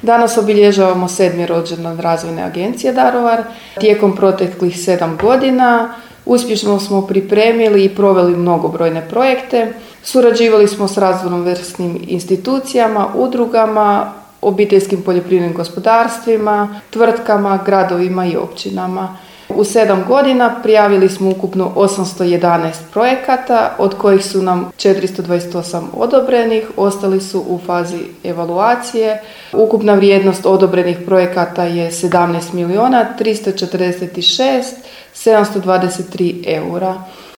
Danas obilježavamo 7. rođendan Razvojne agencije Daruvar. Tijekom proteklih 7 godina uspješno smo pripremili i proveli mnogobrojne projekte. Surađivali smo s raznovrsnim institucijama, udrugama, obiteljskim poljoprivrednim gospodarstvima, tvrtkama, gradovima i općinama. U 7 godina prijavili smo ukupno 811 projekata, od kojih su nam 428 odobrenih, ostali su u fazi evaluacije. Ukupna vrijednost odobrenih projekata je 17 346 723 eura.